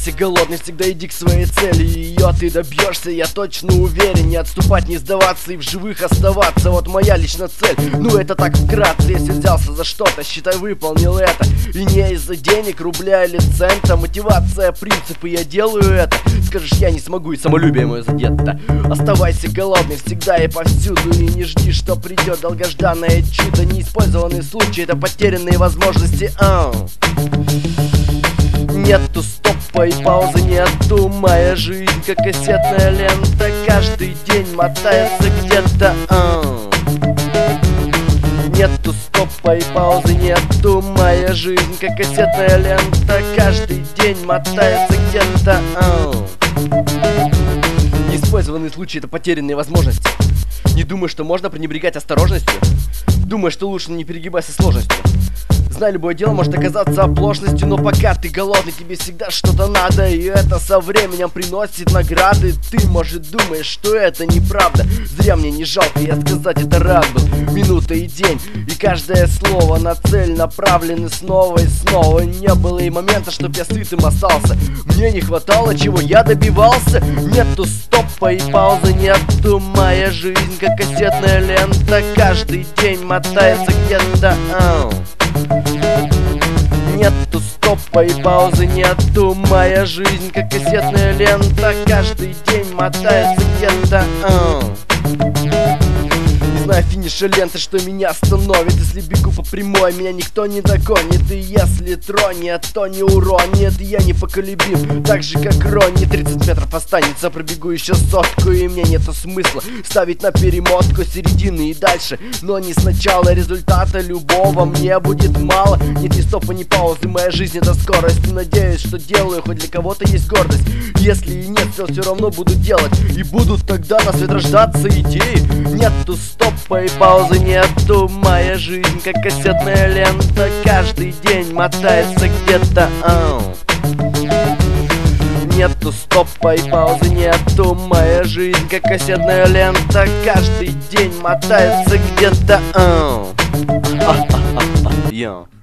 Оставайся голодный, всегда иди к своей цели. Ее ты добьешься, я точно уверен. Не отступать, не сдаваться и в живых оставаться. Вот моя личная цель, ну это так вкратце. Если взялся за что-то, считай, выполнил это. И не из-за денег, рубля или цента. Мотивация, принципы, я делаю это. Скажешь, я не смогу, и самолюбие мое задето. Оставайся голодный всегда и повсюду. И не жди, что придет долгожданное чудо. Неиспользованный случай, это потерянные возможности. Нету стопа и паузы нету. Моя жизнь как кассетная лента. Каждый день мотается где-то. Нету стопа и паузы нету. Моя жизнь как кассетная лента. Каждый день мотается где-то. Неиспользованный случай, это потерянные возможности. Не думай, что можно пренебрегать осторожностью. Думай, что лучше не перегибай со сложностью. Знай, любое дело может оказаться оплошностью, но пока ты голодный, тебе всегда что-то надо. И это со временем приносит награды. Ты, может, думаешь, что это неправда. Зря мне не жалко, я сказать это рад был. Минута и день, и каждое слово на цель направлены снова и снова. Не было и момента, чтоб я сытым остался. Мне не хватало, чего я добивался. Нету стопа и паузы нету. Моя жизнь как кассетная лента. Каждый день мотается где-то. Нету стопа и паузы нету. Моя жизнь как кассетная лента. Каждый день мотается где-то. Не знаю финиша ленты, что меня остановит. Если бегу по прямой, меня никто не догонит. И если тронет, то не уронит. Я непоколебим, так же как Ронни. 30 метров останется, пробегу еще сотку. И мне нету смысла ставить на перемотку середины и дальше. Но не сначала, результата любого мне будет мало. Нет ни стопа, ни паузы, моя жизнь это скорость. И надеюсь, что делаю, хоть для кого-то есть гордость. Если и нет, все равно буду делать. И будут тогда на свет рождаться идеи. Нету стопа и паузы нету. Моя жизнь как кассетная лента. Каждый день мотается где-то. Нету стопа и паузы нету. Моя жизнь как кассетная лента. Каждый день мотается где-то.